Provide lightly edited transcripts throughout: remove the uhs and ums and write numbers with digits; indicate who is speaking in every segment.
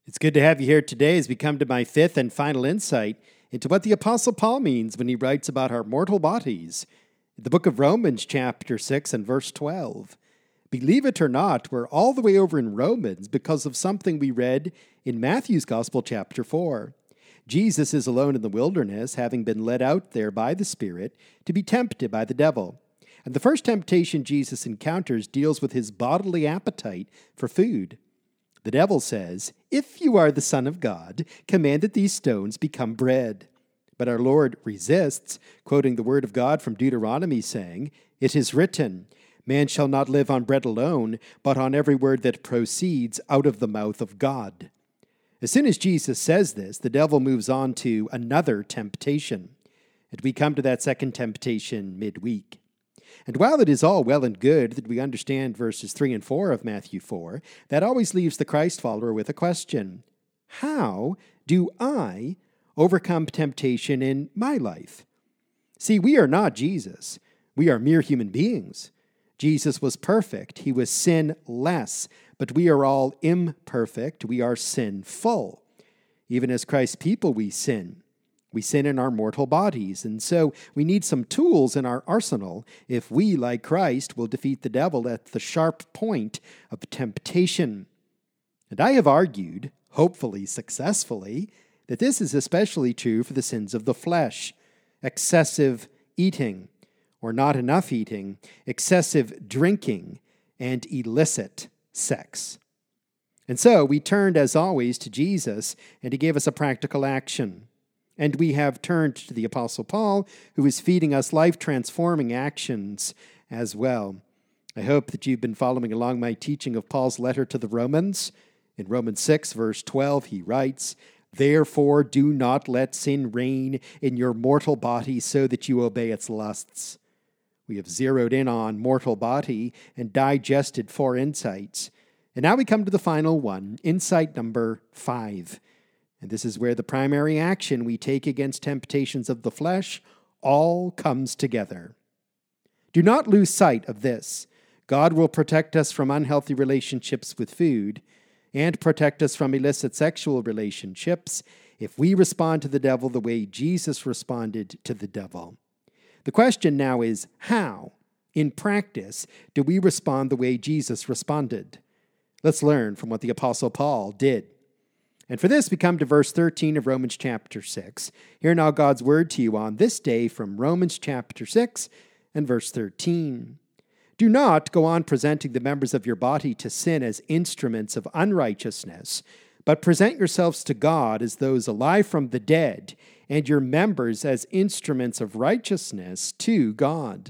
Speaker 1: It's good to have you here today as we come to my fifth and final insight into what the Apostle Paul means when he writes about our mortal bodies. In the book of Romans, chapter 6 and verse 12. Believe it or not, we're all the way over in Romans because of something we read in Matthew's Gospel, chapter 4. Jesus is alone in the wilderness, having been led out there by the Spirit to be tempted by the devil. And the first temptation Jesus encounters deals with his bodily appetite for food. The devil says, "If you are the Son of God, command that these stones become bread." But our Lord resists, quoting the word of God from Deuteronomy, saying, "It is written, man shall not live on bread alone, but on every word that proceeds out of the mouth of God." As soon as Jesus says this, the devil moves on to another temptation. And we come to that second temptation midweek. And while it is all well and good that we understand verses 3 and 4 of Matthew 4, that always leaves the Christ follower with a question. How do I overcome temptation in my life? See, we are not Jesus. We are mere human beings. Jesus was perfect. He was sinless. But we are all imperfect. We are sinful. Even as Christ's people, we sin. We sin in our mortal bodies, and so we need some tools in our arsenal if we, like Christ, will defeat the devil at the sharp point of temptation. And I have argued, hopefully successfully, that this is especially true for the sins of the flesh, excessive eating, or not enough eating, excessive drinking, and illicit sex. And so we turned, as always, to Jesus, and he gave us a practical action. And we have turned to the Apostle Paul, who is feeding us life-transforming actions as well. I hope that you've been following along my teaching of Paul's letter to the Romans. In Romans 6, verse 12, he writes, "Therefore do not let sin reign in your mortal body so that you obey its lusts." We have zeroed in on mortal body and digested 4 insights. And now we come to the final one, insight number 5. And this is where the primary action we take against temptations of the flesh all comes together. Do not lose sight of this. God will protect us from unhealthy relationships with food and protect us from illicit sexual relationships if we respond to the devil the way Jesus responded to the devil. The question now is, how, in practice, do we respond the way Jesus responded? Let's learn from what the Apostle Paul did. And for this, we come to verse 13 of Romans chapter 6. Hear now God's word to you on this day from Romans chapter 6 and verse 13. Do not go on presenting the members of your body to sin as instruments of unrighteousness, but present yourselves to God as those alive from the dead, and your members as instruments of righteousness to God.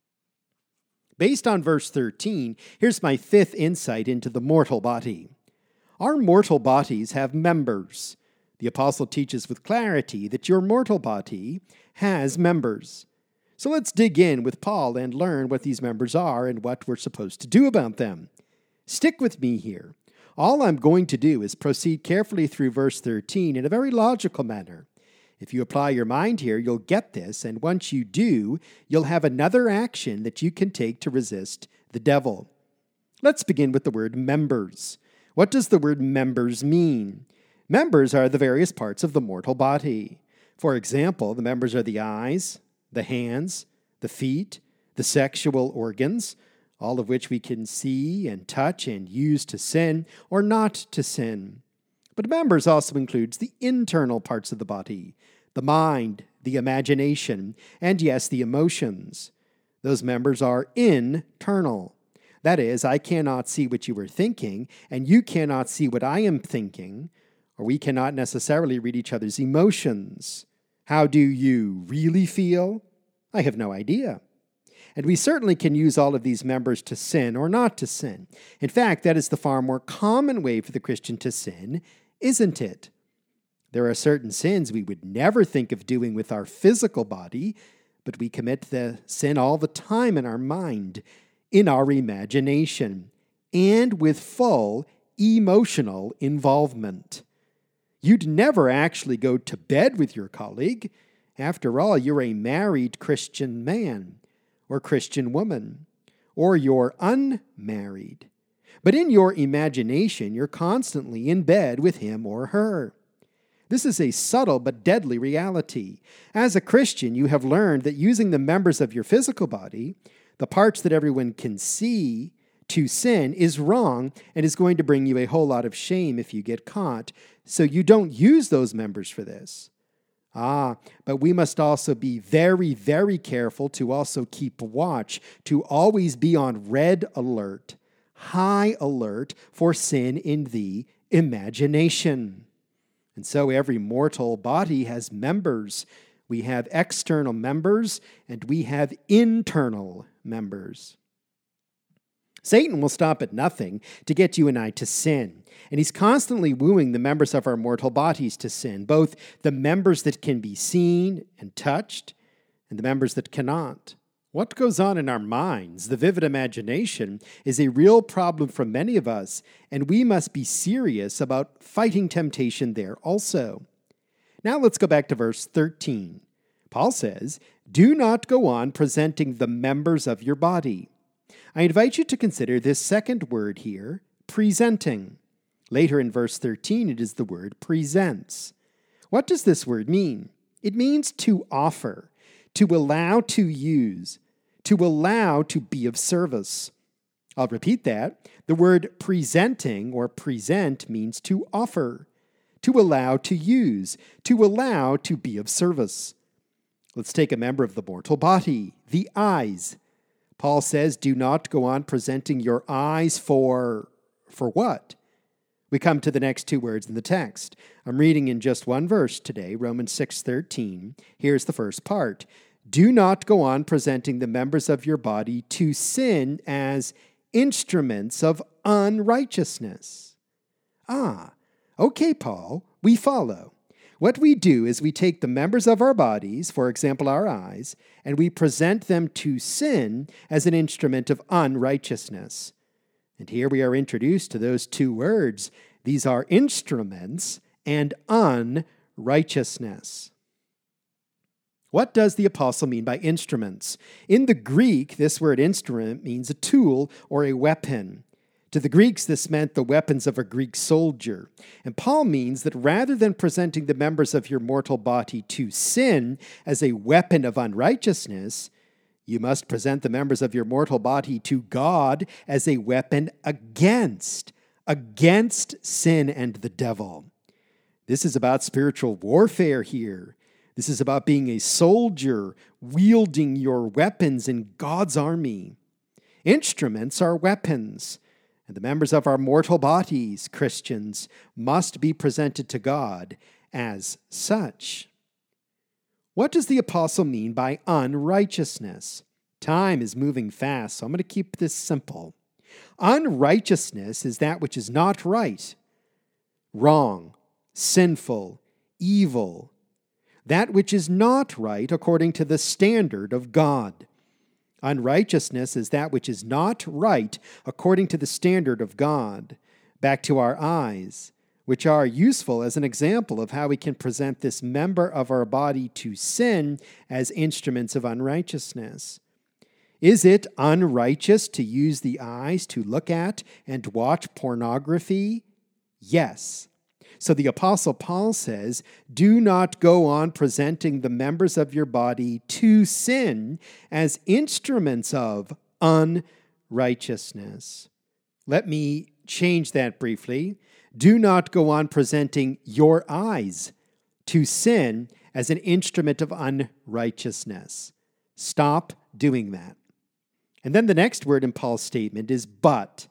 Speaker 1: Based on verse 13, here's my 5th insight into the mortal body. Our mortal bodies have members. The apostle teaches with clarity that your mortal body has members. So let's dig in with Paul and learn what these members are and what we're supposed to do about them. Stick with me here. All I'm going to do is proceed carefully through verse 13 in a very logical manner. If you apply your mind here, you'll get this, and once you do, you'll have another action that you can take to resist the devil. Let's begin with the word members. What does the word members mean? Members are the various parts of the mortal body. For example, the members are the eyes, the hands, the feet, the sexual organs, all of which we can see and touch and use to sin or not to sin. But members also includes the internal parts of the body, the mind, the imagination, and yes, the emotions. Those members are internal. That is, I cannot see what you are thinking, and you cannot see what I am thinking, or we cannot necessarily read each other's emotions. How do you really feel? I have no idea. And we certainly can use all of these members to sin or not to sin. In fact, that is the far more common way for the Christian to sin, isn't it? There are certain sins we would never think of doing with our physical body, but we commit the sin all the time in our mind, in our imagination, and with full emotional involvement. You'd never actually go to bed with your colleague. After all, you're a married Christian man or Christian woman, or you're unmarried. But in your imagination, you're constantly in bed with him or her. This is a subtle but deadly reality. As a Christian, you have learned that using the members of your physical body, the parts that everyone can see, to sin is wrong and is going to bring you a whole lot of shame if you get caught. So you don't use those members for this. But we must also be very, very careful to also keep watch, to always be on red alert, high alert for sin in the imagination. And so every mortal body has members. We have external members and we have internal members. Satan will stop at nothing to get you and I to sin. And he's constantly wooing the members of our mortal bodies to sin, both the members that can be seen and touched and the members that cannot. What goes on in our minds, the vivid imagination, is a real problem for many of us, and we must be serious about fighting temptation there also. Now let's go back to verse 13. Paul says, "Do not go on presenting the members of your body." I invite you to consider this second word here, presenting. Later in verse 13, it is the word presents. What does this word mean? It means to offer, to allow to use, to allow to be of service. I'll repeat that. The word presenting or present means to offer, to allow to use, to allow to be of service. Let's take a member of the mortal body, the eyes. Paul says, do not go on presenting your eyes for what? We come to the next two words in the text. I'm reading in just one verse today, Romans 6:13. Here's the first part. Do not go on presenting the members of your body to sin as instruments of unrighteousness. Okay, Paul, we follow. What we do is we take the members of our bodies, for example, our eyes, and we present them to sin as an instrument of unrighteousness. And here we are introduced to those two words. These are instruments and unrighteousness. What does the apostle mean by instruments? In the Greek, this word instrument means a tool or a weapon. To the Greeks, this meant the weapons of a Greek soldier. And Paul means that rather than presenting the members of your mortal body to sin as a weapon of unrighteousness, you must present the members of your mortal body to God as a weapon against sin and the devil. This is about spiritual warfare here. This is about being a soldier wielding your weapons in God's army. Instruments are weapons. And the members of our mortal bodies, Christians, must be presented to God as such. What does the apostle mean by unrighteousness? Time is moving fast, so I'm going to keep this simple. Unrighteousness is that which is not right, wrong, sinful, evil, that which is not right according to the standard of God. Unrighteousness is that which is not right according to the standard of God. Back to our eyes, which are useful as an example of how we can present this member of our body to sin as instruments of unrighteousness. Is it unrighteous to use the eyes to look at and watch pornography? Yes. So the Apostle Paul says, do not go on presenting the members of your body to sin as instruments of unrighteousness. Let me change that briefly. Do not go on presenting your eyes to sin as an instrument of unrighteousness. Stop doing that. And then the next word in Paul's statement is but.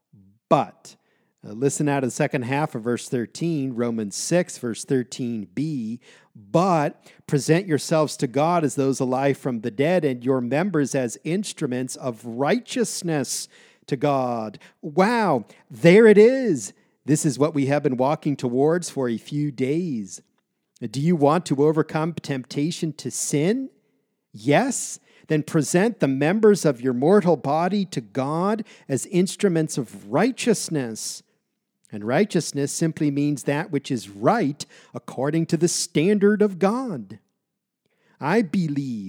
Speaker 1: Listen now to the second half of verse 13, Romans 6, verse 13b. But present yourselves to God as those alive from the dead, and your members as instruments of righteousness to God. Wow, there it is. This is what we have been walking towards for a few days. Do you want to overcome temptation to sin? Yes? Then present the members of your mortal body to God as instruments of righteousness. And righteousness simply means that which is right according to the standard of God. I believe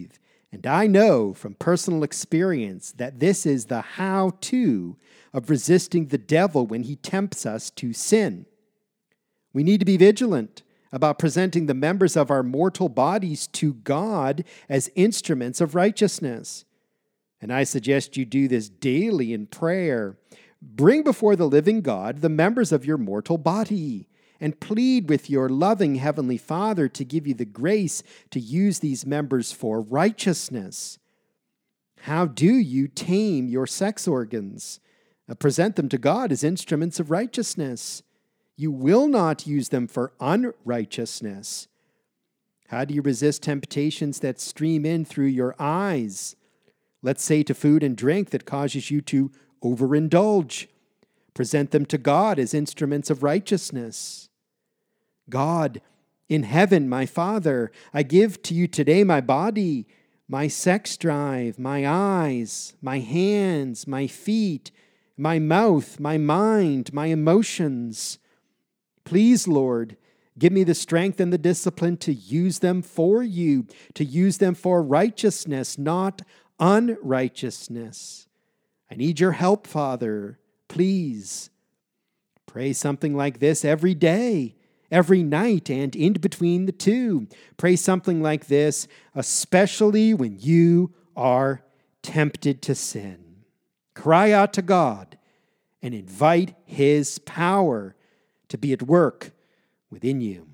Speaker 1: And I know from personal experience that this is the how-to of resisting the devil when he tempts us to sin. We need to be vigilant about presenting the members of our mortal bodies to God as instruments of righteousness. And I suggest you do this daily in prayer. Bring before the living God the members of your mortal body and plead with your loving Heavenly Father to give you the grace to use these members for righteousness. How do you tame your sex organs? Present them to God as instruments of righteousness. You will not use them for unrighteousness. How do you resist temptations that stream in through your eyes? Let's say to food and drink that causes you to overindulge. Present them to God as instruments of righteousness. God, in heaven, my Father, I give to you today my body, my sex drive, my eyes, my hands, my feet, my mouth, my mind, my emotions. Please, Lord, give me the strength and the discipline to use them for you, to use them for righteousness, not unrighteousness. I need your help, Father. Please. Pray something like this every day, every night, and in between the two. Pray something like this, especially when you are tempted to sin. Cry out to God and invite His power to be at work within you.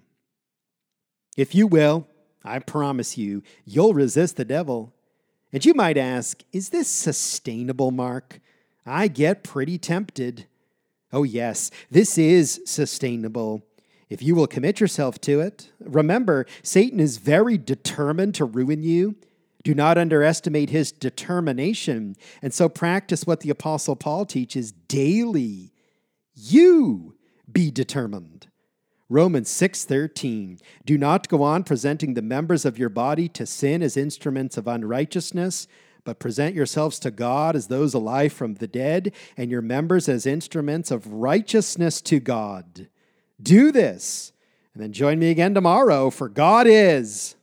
Speaker 1: If you will, I promise you, you'll resist the devil. And you might ask, is this sustainable, Mark? I get pretty tempted. Oh yes, this is sustainable. If you will commit yourself to it. Remember, Satan is very determined to ruin you. Do not underestimate his determination. And so practice what the Apostle Paul teaches daily. You be determined. Romans 6:13. Do not go on presenting the members of your body to sin as instruments of unrighteousness, but present yourselves to God as those alive from the dead, and your members as instruments of righteousness to God. Do this, and then join me again tomorrow, for God is